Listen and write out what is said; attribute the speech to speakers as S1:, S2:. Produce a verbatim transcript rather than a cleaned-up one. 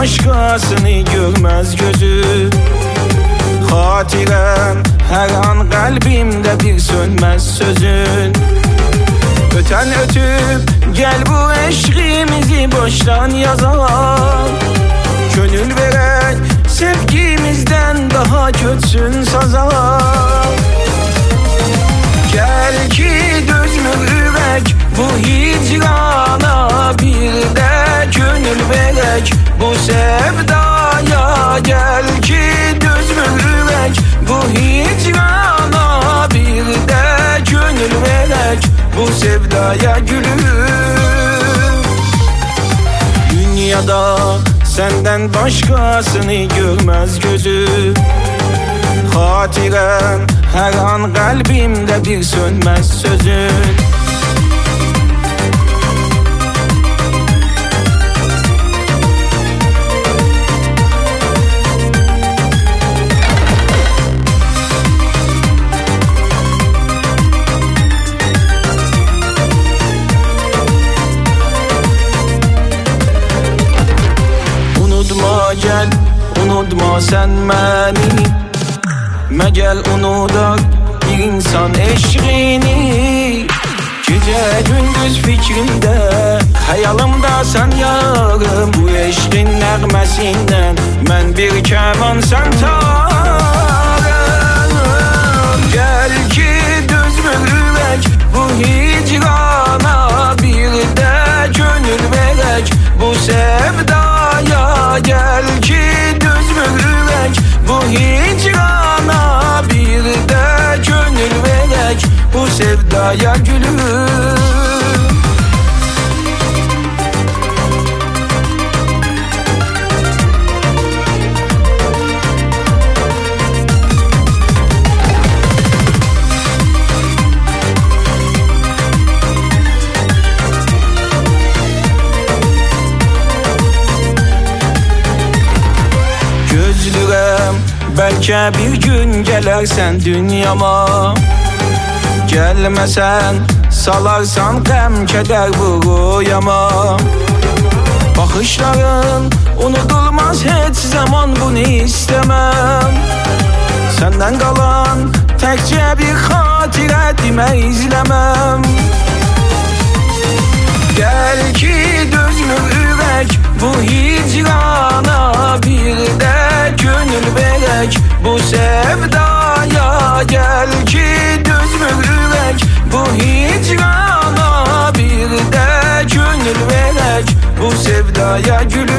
S1: başkasını görmez gözüm. Hatiren her an kalbimde bir sönmez sözün. Öten ötüp gel bu eşkimizi baştan yazar. Gönül veren sevgimizden daha kötüsün sazar. Gel ki dözmür yürek bu hicrana, bir de gönül verek bu sevdaya. Gel ki dözmür yürek bu hicrana, bir de gönül verek bu sevdaya gülüm. Dünyada senden başkasını görmez gözüm. Hatiren her an kalbimde bir sönmez sözün. Unutma gel, unutma sen beni. Me gel unudak bir insan eşliğini. Gece gündüz fikrimde, hayalımda sen yarım. Bu eşkin nəğməsindən mən bir keman sen tarım. Gel ki dözmür yürek bu hicrana, bir de gönül verek bu sevdaya. Gel ki dözmür yürek bu hicrana, bir de gönül verek bu sevdaya gülüm. Gözlürəm belki bir gün gelersen dünyama. Gelmesen salarsan gəm keder bu rüyama. Bakışların unutulmaz hiç zaman, bunu istemem. Senden kalan tekçe bir hatire dime izlemem. Gel ki dözmür yürek bu hicrana, bir de gönül verek bu sevdaya. Gel ki dözmür yürek bu hicrana, bir de gönül verek bu sevdaya gülüm.